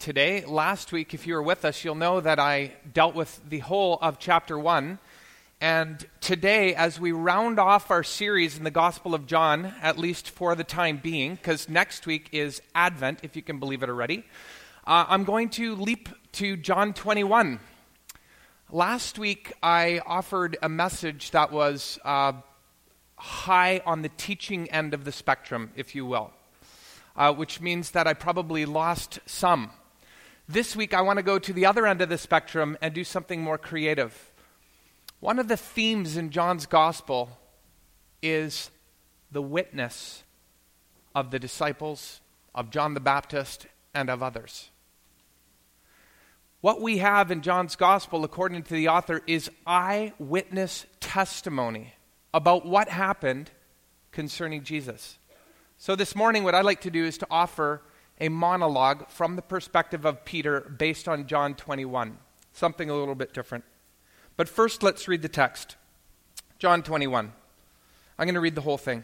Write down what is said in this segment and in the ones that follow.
today. Last week, if you were with us, you'll know that I dealt with the whole of chapter 1. And today, as we round off our series in the Gospel of John, at least for the time being, because next week is Advent, if you can believe it already, I'm going to leap to John 21. Last week, I offered a message that was high on the teaching end of the spectrum, if you will, which means that I probably lost some. This week, I want to go to the other end of the spectrum and do something more creative. One of the themes in John's gospel is the witness of the disciples, of John the Baptist, and of others. What we have in John's gospel, according to the author, is eyewitness testimony about what happened concerning Jesus. So this morning, what I'd like to do is to offer a monologue from the perspective of Peter based on John 21, something a little bit different. But first, let's read the text. John 21. I'm going to read the whole thing.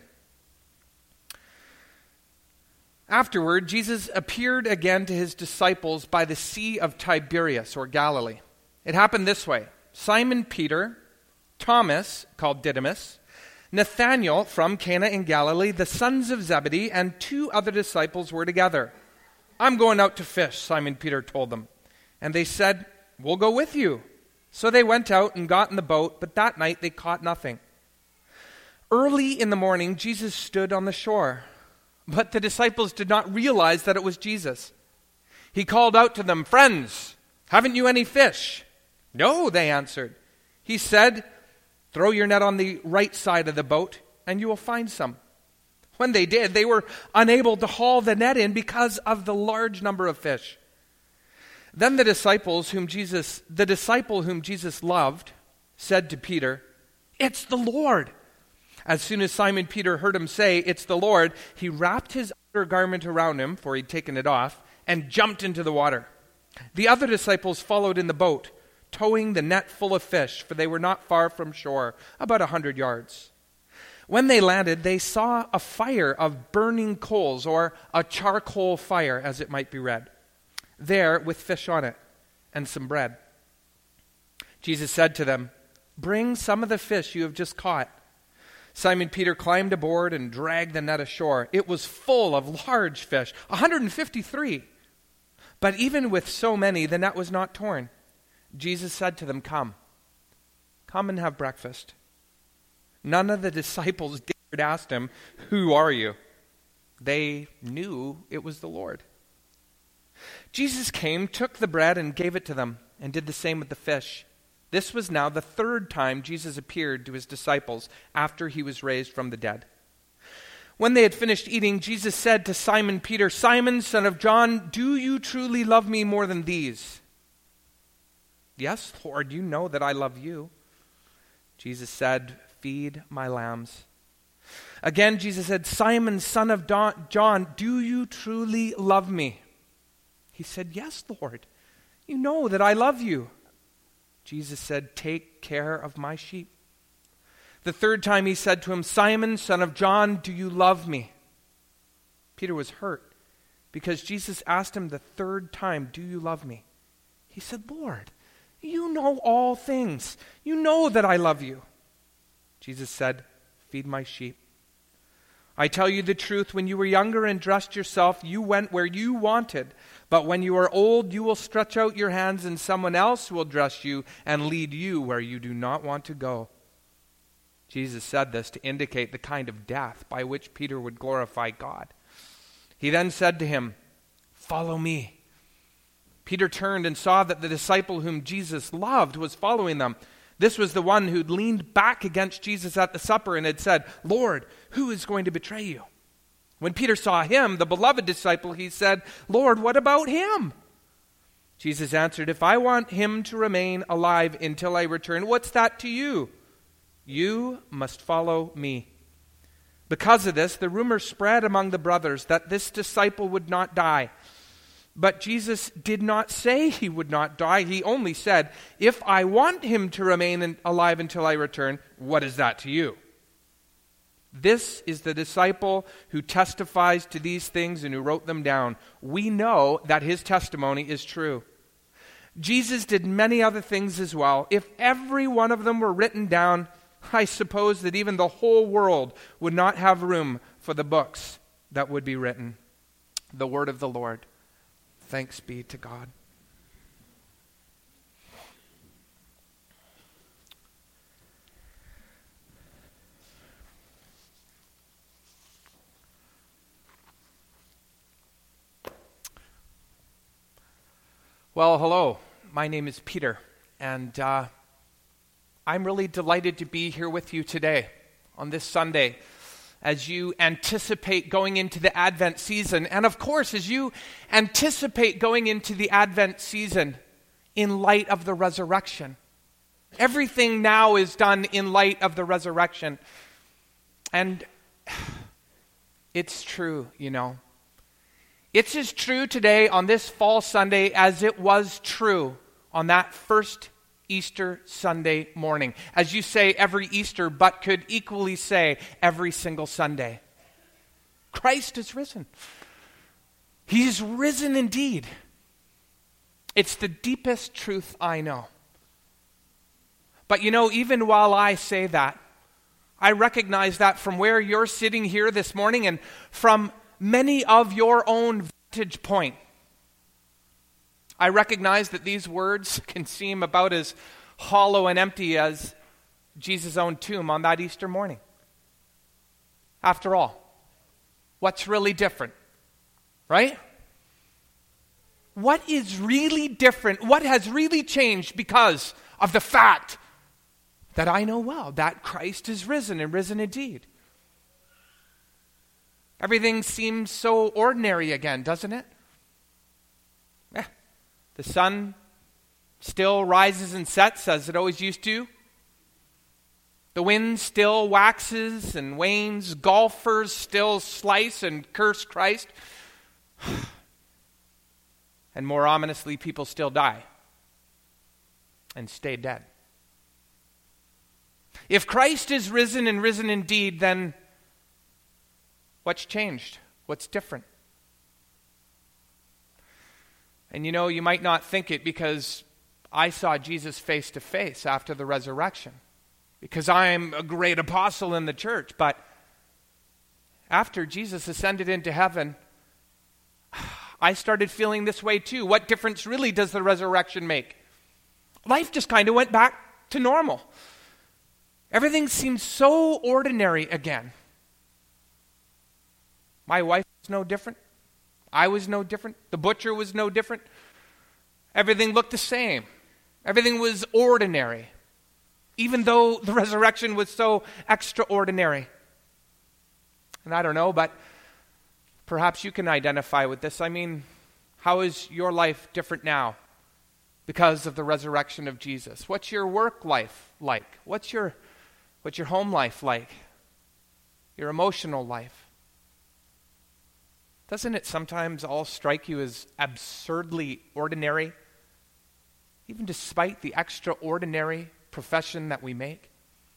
Afterward, Jesus appeared again to his disciples by the Sea of Tiberias, or Galilee. It happened this way. Simon Peter, Thomas, called Didymus, Nathanael from Cana in Galilee, the sons of Zebedee, and two other disciples were together. "I'm going out to fish," Simon Peter told them. And they said, "We'll go with you." So they went out and got in the boat, but that night they caught nothing. Early in the morning, Jesus stood on the shore, but the disciples did not realize that it was Jesus. He called out to them, "Friends, haven't you any fish?" "No," they answered. He said, "Throw your net on the right side of the boat, and you will find some." When they did, they were unable to haul the net in because of the large number of fish. Then the disciple whom Jesus loved said to Peter, "It's the Lord." As soon as Simon Peter heard him say, "It's the Lord," he wrapped his outer garment around him, for he'd taken it off, and jumped into the water. The other disciples followed in the boat, towing the net full of fish, for they were not far from shore, about 100 yards. When they landed, they saw a fire of burning coals, or a charcoal fire, as it might be read, there with fish on it, and some bread. Jesus said to them, "Bring some of the fish you have just caught." Simon Peter climbed aboard and dragged the net ashore. It was full of large fish, 153. But even with so many, the net was not torn. Jesus said to them, Come and have breakfast." None of the disciples dared ask him, "Who are you?" They knew it was the Lord. Jesus came, took the bread, and gave it to them, and did the same with the fish. This was now the third time Jesus appeared to his disciples after he was raised from the dead. When they had finished eating, Jesus said to Simon Peter, "Simon, son of John, do you truly love me more than these?" "Yes, Lord, you know that I love you." Jesus said, "Feed my lambs." Again, Jesus said, "Simon, son of John, do you truly love me?" He said, "Yes, Lord, you know that I love you." Jesus said, "Take care of my sheep." The third time he said to him, "Simon, son of John, do you love me?" Peter was hurt because Jesus asked him the third time, "Do you love me?" He said, "Lord, you know all things. You know that I love you." Jesus said, "Feed my sheep. I tell you the truth, when you were younger and dressed yourself, you went where you wanted. But when you are old, you will stretch out your hands and someone else will dress you and lead you where you do not want to go." Jesus said this to indicate the kind of death by which Peter would glorify God. He then said to him, "Follow me." Peter turned and saw that the disciple whom Jesus loved was following them. This was the one who'd leaned back against Jesus at the supper and had said, "Lord, who is going to betray you?" When Peter saw him, the beloved disciple, he said, "Lord, what about him?" Jesus answered, "If I want him to remain alive until I return, what's that to you? You must follow me." Because of this, the rumor spread among the brothers that this disciple would not die. But Jesus did not say he would not die. He only said, "If I want him to remain alive until I return, what is that to you?" This is the disciple who testifies to these things and who wrote them down. We know that his testimony is true. Jesus did many other things as well. If every one of them were written down, I suppose that even the whole world would not have room for the books that would be written. The word of the Lord. Thanks be to God. Well, hello. My name is Peter, and I'm really delighted to be here with you today on this Sunday as you anticipate going into the Advent season. And of course, as you anticipate going into the Advent season in light of the resurrection. Everything now is done in light of the resurrection. And it's true, you know. It's as true today on this fall Sunday as it was true on that first Easter Sunday morning. As you say every Easter, but could equally say every single Sunday. Christ is risen. He's risen indeed. It's the deepest truth I know. But you know, even while I say that, I recognize that from where you're sitting here this morning and from many of your own vantage point, I recognize that these words can seem about as hollow and empty as Jesus' own tomb on that Easter morning. After all, what's really different, right? What is really different? What has really changed because of the fact that I know well that Christ is risen and risen indeed? Everything seems so ordinary again, doesn't it? The sun still rises and sets as it always used to. The wind still waxes and wanes. Golfers still slice and curse Christ. And more ominously, people still die and stay dead. If Christ is risen and risen indeed, then what's changed? What's different? And you know, you might not think it because I saw Jesus face to face after the resurrection, because I'm a great apostle in the church, but after Jesus ascended into heaven, I started feeling this way too. What difference really does the resurrection make? Life just kind of went back to normal. Everything seemed so ordinary again. My wife was no different. I was no different. The butcher was no different. Everything looked the same. Everything was ordinary, even though the resurrection was so extraordinary. And I don't know, but perhaps you can identify with this. I mean, how is your life different now because of the resurrection of Jesus? What's your work life like? What's your home life like? Your emotional life? Doesn't it sometimes all strike you as absurdly ordinary, even despite the extraordinary profession that we make?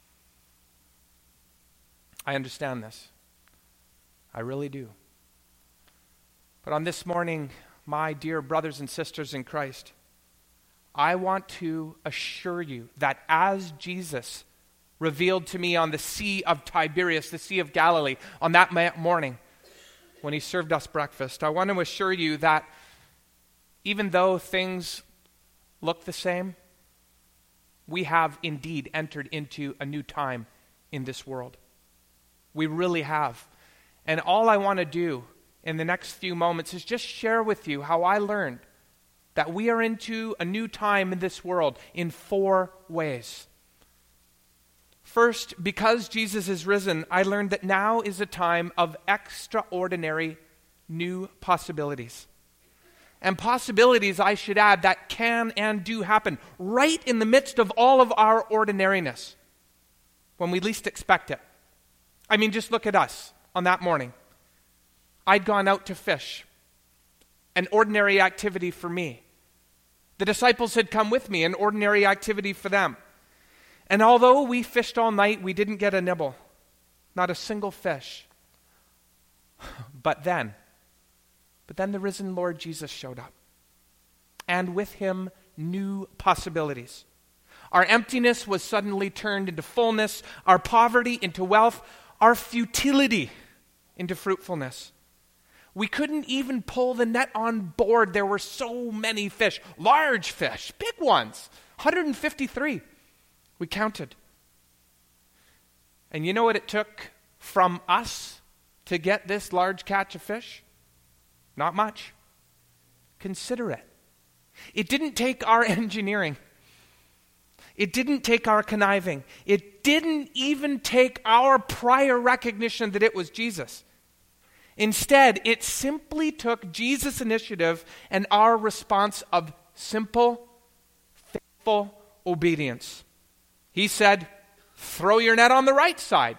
I understand this. I really do. But on this morning, my dear brothers and sisters in Christ, I want to assure you that as Jesus revealed to me on the Sea of Tiberias, the Sea of Galilee, on that morning, when he served us breakfast, I want to assure you that even though things look the same, we have indeed entered into a new time in this world. We really have. And all I want to do in the next few moments is just share with you how I learned that we are into a new time in this world in 4 ways. First, because Jesus is risen, I learned that now is a time of extraordinary new possibilities. And possibilities, I should add, that can and do happen right in the midst of all of our ordinariness, when we least expect it. I mean, just look at us on that morning. I'd gone out to fish, an ordinary activity for me. The disciples had come with me, an ordinary activity for them. And although we fished all night, we didn't get a nibble. Not a single fish. But then the risen Lord Jesus showed up. And with him, new possibilities. Our emptiness was suddenly turned into fullness, our poverty into wealth, our futility into fruitfulness. We couldn't even pull the net on board. There were so many fish, large fish, big ones, 153. We counted. And you know what it took from us to get this large catch of fish? Not much. Consider it. It didn't take our engineering. It didn't take our conniving. It didn't even take our prior recognition that it was Jesus. Instead, it simply took Jesus' initiative and our response of simple, faithful obedience. He said, "Throw your net on the right side."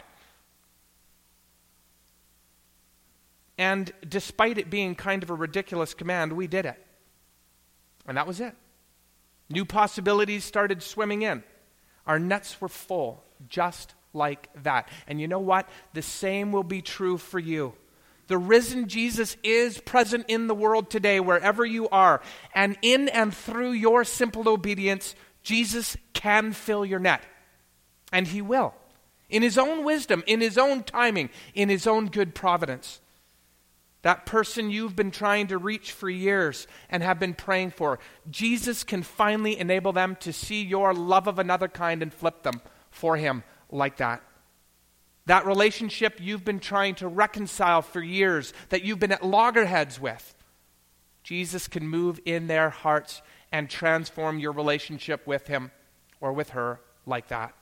And despite it being kind of a ridiculous command, we did it. And that was it. New possibilities started swimming in. Our nets were full, just like that. And you know what? The same will be true for you. The risen Jesus is present in the world today, wherever you are. And in and through your simple obedience, Jesus can fill your net. And he will. In his own wisdom, in his own timing, in his own good providence. That person you've been trying to reach for years and have been praying for, Jesus can finally enable them to see your love of another kind and flip them for him like that. That relationship you've been trying to reconcile for years, that you've been at loggerheads with, Jesus can move in their hearts and transform your relationship with him or with her like that.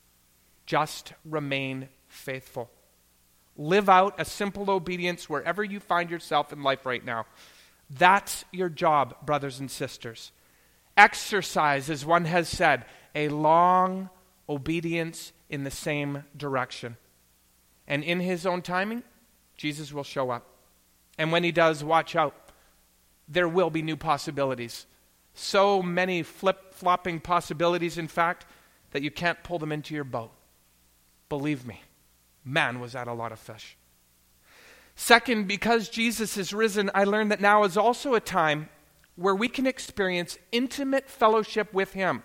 Just remain faithful. Live out a simple obedience wherever you find yourself in life right now. That's your job, brothers and sisters. Exercise, as one has said, a long obedience in the same direction. And in his own timing, Jesus will show up. And when he does, watch out. There will be new possibilities. So many flip-flopping possibilities, in fact, that you can't pull them into your boat. Believe me. Man, was that a lot of fish. Second, because Jesus is risen, I learned that now is also a time where we can experience intimate fellowship with him,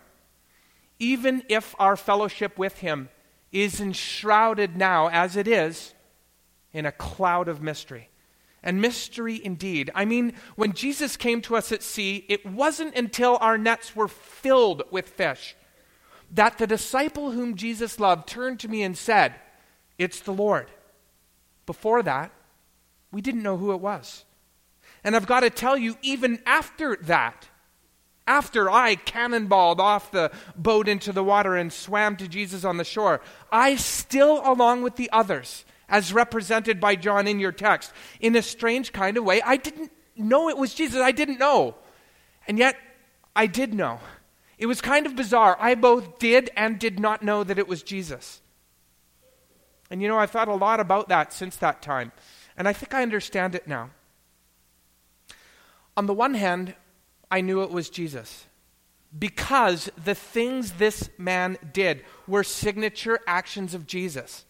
even if our fellowship with him is enshrouded now, as it is, in a cloud of mystery. And mystery indeed. I mean, when Jesus came to us at sea, it wasn't until our nets were filled with fish that the disciple whom Jesus loved turned to me and said, "It's the Lord." Before that, we didn't know who it was. And I've got to tell you, even after that, after I cannonballed off the boat into the water and swam to Jesus on the shore, I still, along with the others, as represented by John in your text, in a strange kind of way, I didn't know it was Jesus. I didn't know. And yet, I did know. It was kind of bizarre. I both did and did not know that it was Jesus. And you know, I've thought a lot about that since that time. And I think I understand it now. On the one hand, I knew it was Jesus because the things this man did were signature actions of Jesus.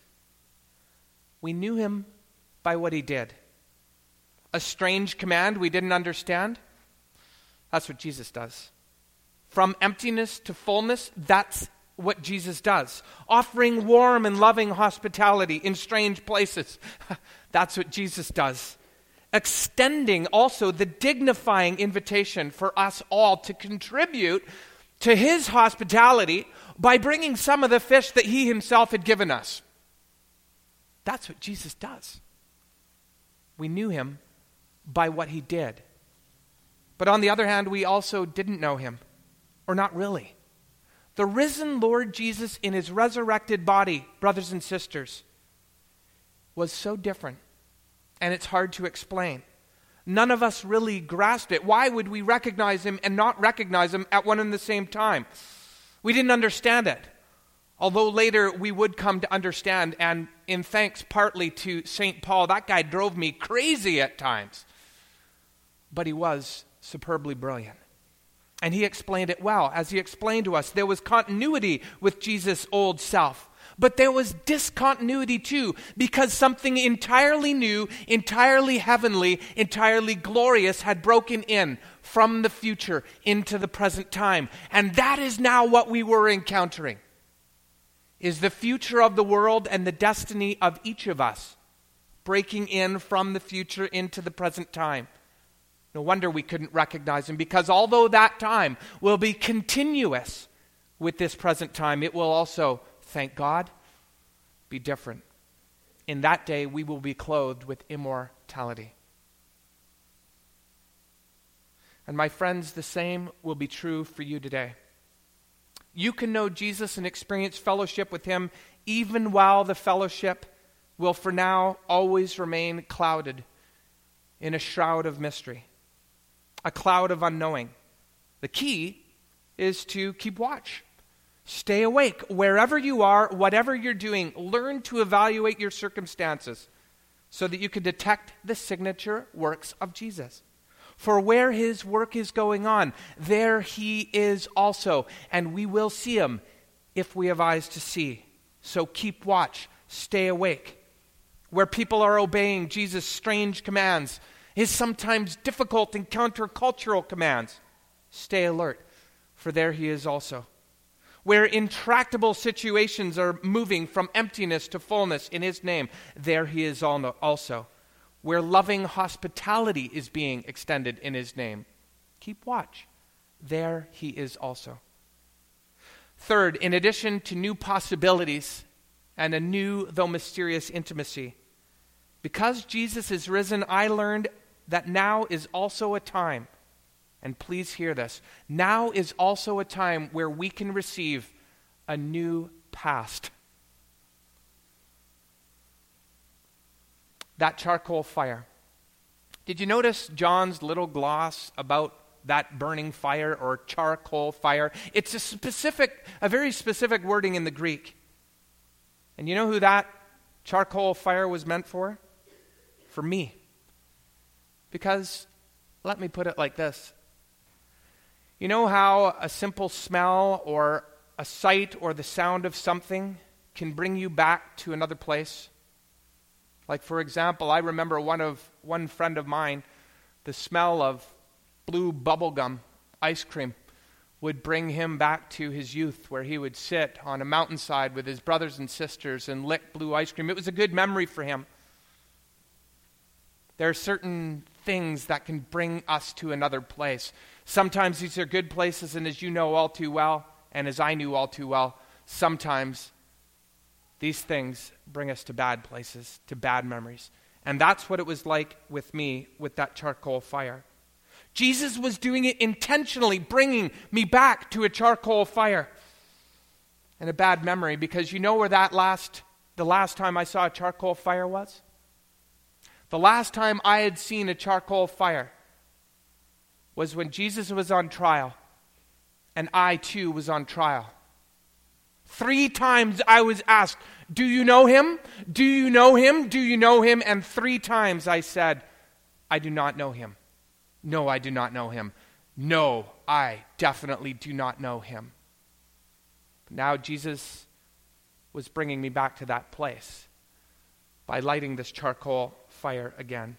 We knew him by what he did. A strange command we didn't understand? That's what Jesus does. From emptiness to fullness, that's what Jesus does. Offering warm and loving hospitality in strange places. That's what Jesus does. Extending also the dignifying invitation for us all to contribute to his hospitality by bringing some of the fish that he himself had given us. That's what Jesus does. We knew him by what he did. But on the other hand, we also didn't know him, or not really. The risen Lord Jesus in his resurrected body, brothers and sisters, was so different, and it's hard to explain. None of us really grasped it. Why would we recognize him and not recognize him at one and the same time? We didn't understand it. Although later we would come to understand, and in thanks partly to St. Paul, that guy drove me crazy at times. But he was superbly brilliant. And he explained it well. As he explained to us, there was continuity with Jesus' old self. But there was discontinuity too, because something entirely new, entirely heavenly, entirely glorious had broken in from the future into the present time. And that is now what we were encountering, is the future of the world and the destiny of each of us breaking in from the future into the present time. No wonder we couldn't recognize him, because although that time will be continuous with this present time, it will also, thank God, be different. In that day, we will be clothed with immortality. And my friends, the same will be true for you today. You can know Jesus and experience fellowship with him even while the fellowship will for now always remain clouded in a shroud of mystery, a cloud of unknowing. The key is to keep watch. Stay awake wherever you are, whatever you're doing. Learn to evaluate your circumstances so that you can detect the signature works of Jesus. For where his work is going on, there he is also, and we will see him if we have eyes to see. So keep watch, stay awake. Where people are obeying Jesus' strange commands, his sometimes difficult and countercultural commands, stay alert, for there he is also. Where intractable situations are moving from emptiness to fullness in his name, there he is also. Where loving hospitality is being extended in his name, keep watch. There he is also. Third, in addition to new possibilities and a new, though mysterious, intimacy, because Jesus is risen, I learned that now is also a time, and please hear this, now is also a time where we can receive a new past. That charcoal fire. Did you notice John's little gloss about that burning fire or charcoal fire? It's a very specific wording in the Greek. And you know who that charcoal fire was meant for? For me. Because, let me put it like this. You know how a simple smell or a sight or the sound of something can bring you back to another place? Like, for example, I remember one friend of mine, the smell of blue bubblegum ice cream would bring him back to his youth, where he would sit on a mountainside with his brothers and sisters and lick blue ice cream. It was a good memory for him. There are certain things that can bring us to another place. Sometimes these are good places, and as you know all too well, and as I knew all too well, sometimes these things bring us to bad places, to bad memories. And that's what it was like with me with that charcoal fire. Jesus was doing it intentionally, bringing me back to a charcoal fire and a bad memory, because you know where the last time I saw a charcoal fire was? The last time I had seen a charcoal fire was when Jesus was on trial, and I too was on trial. 3 times I was asked, do you know him? Do you know him? Do you know him? And 3 times I said, I do not know him. No, I do not know him. No, I definitely do not know him. But now Jesus was bringing me back to that place by lighting this charcoal fire again.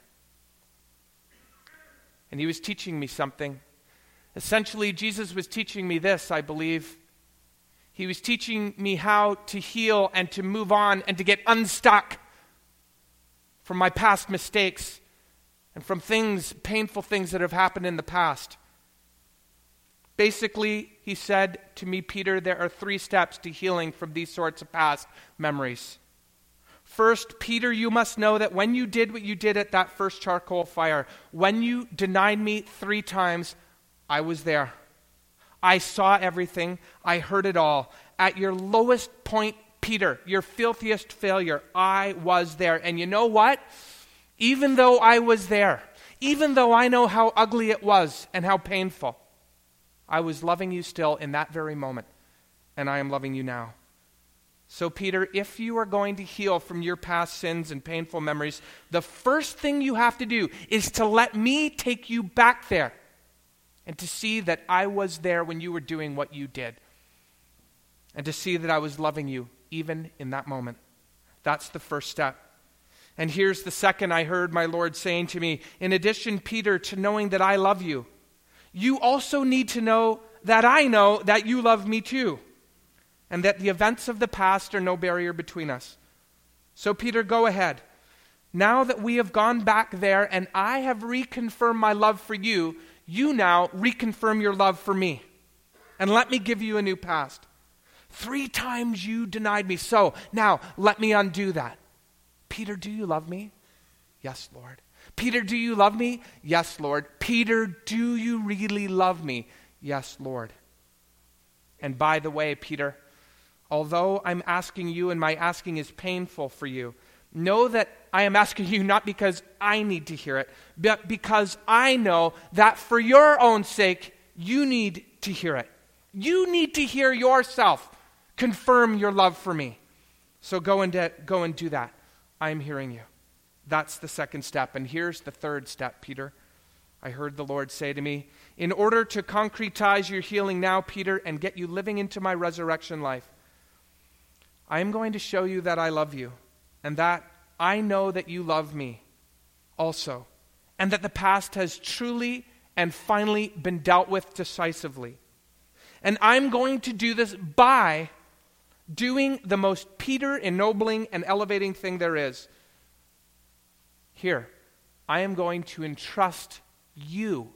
And he was teaching me something. Essentially, Jesus was teaching me this, I believe. He was teaching me how to heal and to move on and to get unstuck from my past mistakes and from painful things that have happened in the past. Basically, he said to me, Peter, there are 3 steps to healing from these sorts of past memories. First, Peter, you must know that when you did what you did at that first charcoal fire, when you denied me 3 times, I was there. I saw everything. I heard it all. At your lowest point, Peter, your filthiest failure, I was there. And you know what? Even though I was there, even though I know how ugly it was and how painful, I was loving you still in that very moment. And I am loving you now. So Peter, if you are going to heal from your past sins and painful memories, the first thing you have to do is to let me take you back there and to see that I was there when you were doing what you did, and to see that I was loving you even in that moment. That's the first step. And here's the second I heard my Lord saying to me, in addition, Peter, to knowing that I love you, you also need to know that I know that you love me too, and that the events of the past are no barrier between us. So Peter, go ahead. Now that we have gone back there and I have reconfirmed my love for you, you now reconfirm your love for me. And let me give you a new past. 3 times you denied me. So now let me undo that. Peter, do you love me? Yes, Lord. Peter, do you love me? Yes, Lord. Peter, do you really love me? Yes, Lord. And by the way, Peter, although I'm asking you and my asking is painful for you, know that I am asking you not because I need to hear it, but because I know that for your own sake, you need to hear it. You need to hear yourself confirm your love for me. So go and do that. I'm hearing you. That's the second step. And here's the third step, Peter. I heard the Lord say to me, in order to concretize your healing now, Peter, and get you living into my resurrection life, I am going to show you that I love you, and that I know that you love me also, and that the past has truly and finally been dealt with decisively. And I'm going to do this by doing the most Peter ennobling and elevating thing there is. Here, I am going to entrust you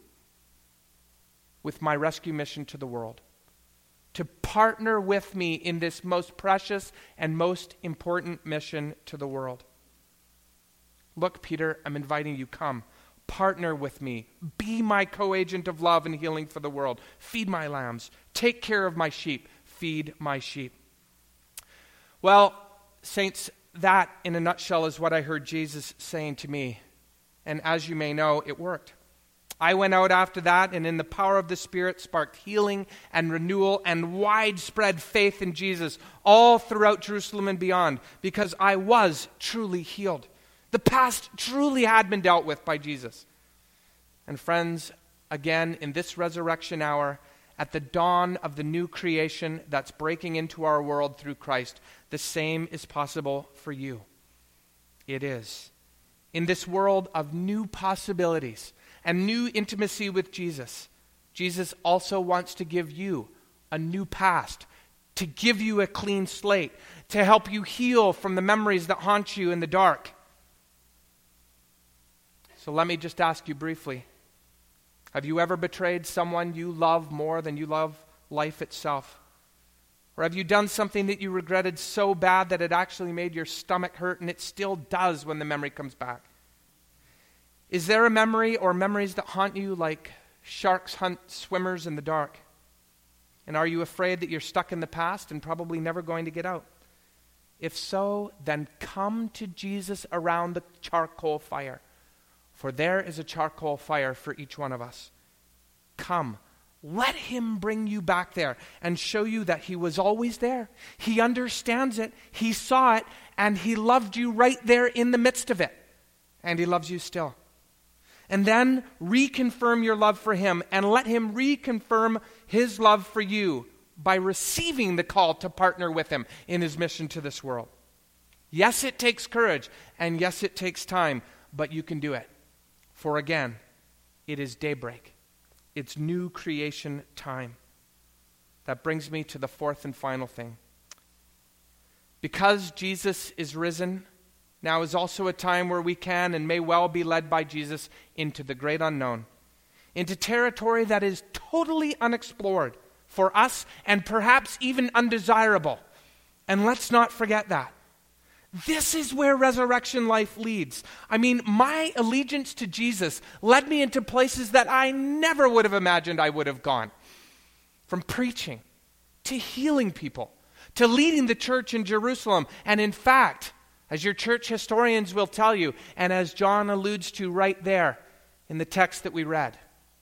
with my rescue mission to the world, to partner with me in this most precious and most important mission to the world. Look, Peter, I'm inviting you, come. Partner with me. Be my co-agent of love and healing for the world. Feed my lambs. Take care of my sheep. Feed my sheep. Well, saints, that in a nutshell is what I heard Jesus saying to me. And as you may know, it worked. I went out after that and in the power of the Spirit sparked healing and renewal and widespread faith in Jesus all throughout Jerusalem and beyond, because I was truly healed. The past truly had been dealt with by Jesus. And friends, again, in this resurrection hour, at the dawn of the new creation that's breaking into our world through Christ, the same is possible for you. It is. In this world of new possibilities and new intimacy with Jesus, Jesus also wants to give you a new past, to give you a clean slate, to help you heal from the memories that haunt you in the dark. So let me just ask you briefly, have you ever betrayed someone you love more than you love life itself? Or have you done something that you regretted so bad that it actually made your stomach hurt, and it still does when the memory comes back? Is there a memory or memories that haunt you like sharks hunt swimmers in the dark? And are you afraid that you're stuck in the past and probably never going to get out? If so, then come to Jesus around the charcoal fire. For there is a charcoal fire for each one of us. Come, let him bring you back there and show you that he was always there. He understands it, he saw it, and he loved you right there in the midst of it. And he loves you still. And then reconfirm your love for him and let him reconfirm his love for you by receiving the call to partner with him in his mission to this world. Yes, it takes courage, and yes, it takes time, but you can do it. For again, it is daybreak. It's new creation time. That brings me to the fourth and final thing. Because Jesus is risen, now is also a time where we can and may well be led by Jesus into the great unknown, into territory that is totally unexplored for us and perhaps even undesirable. And let's not forget that. This is where resurrection life leads. I mean, my allegiance to Jesus led me into places that I never would have imagined I would have gone. From preaching, to healing people, to leading the church in Jerusalem. And in fact, as your church historians will tell you, and as John alludes to right there in the text that we read,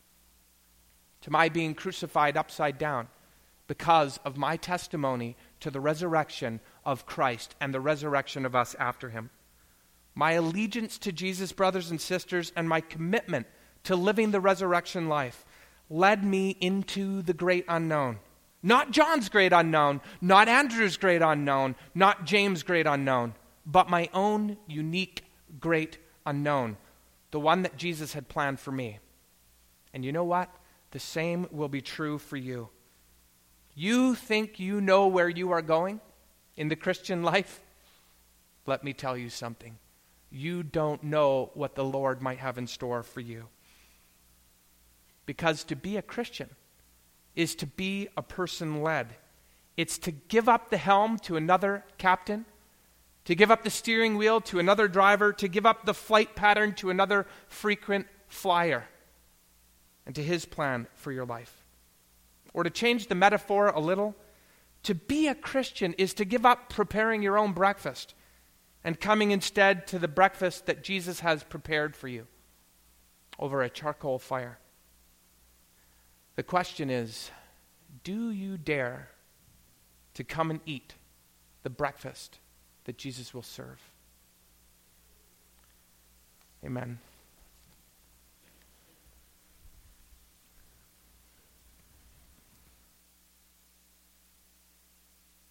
to my being crucified upside down because of my testimony to the resurrection of Christ and the resurrection of us after him. My allegiance to Jesus, brothers and sisters, and my commitment to living the resurrection life led me into the great unknown. Not John's great unknown, not Andrew's great unknown, not James' great unknown, but my own unique great unknown, the one that Jesus had planned for me. And you know what? The same will be true for you. You think you know where you are going in the Christian life? Let me tell you something. You don't know what the Lord might have in store for you. Because to be a Christian is to be a person led. It's to give up the helm to another captain, to give up the steering wheel to another driver, to give up the flight pattern to another frequent flyer, and to his plan for your life. Or to change the metaphor a little, to be a Christian is to give up preparing your own breakfast and coming instead to the breakfast that Jesus has prepared for you over a charcoal fire. The question is, do you dare to come and eat the breakfast that Jesus will serve? Amen.